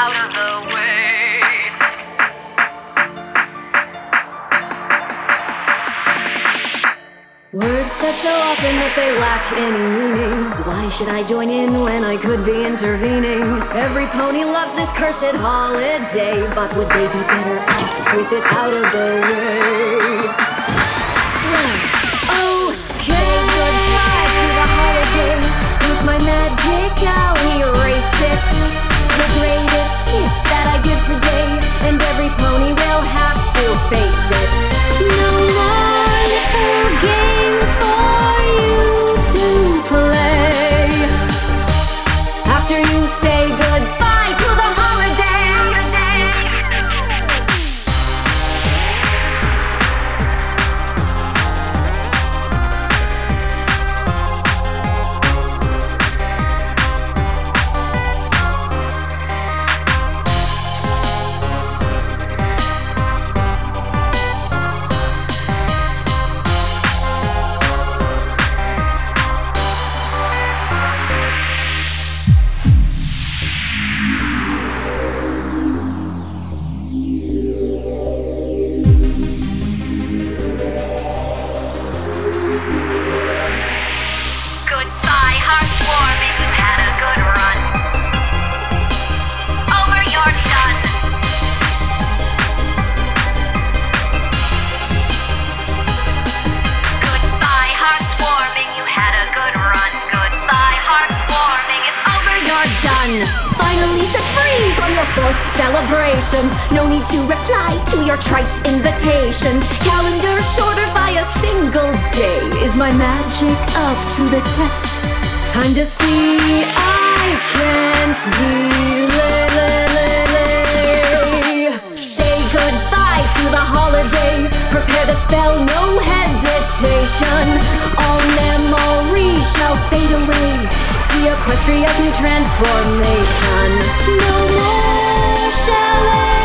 out of the way. Words said so often that they lack any meaning. Why should I join in when I could be intervening? Every pony loves this cursed holiday, but would they be better off with it out of the way? Oh, say goodbye to the holiday. With my magic I'll erase it. The greatest gift that I give today, and every pony will have to face it. No more little games for you to play after you say goodbye to the holiday. Goodbye, heartwarming, you had a good run. Over, you're done. Goodbye, heartwarming, you had a good run. Goodbye, heartwarming, it's over, you're done. Finally set free from your forced celebrations. No need to reply to your trite invitations. Calendar shorter by a single day. Is my magic up to the test? Time to see I can't delay. Say goodbye to the holiday. Prepare the spell, no hesitation. All memories shall fade away. See Equestria's new transformation. No more chalet.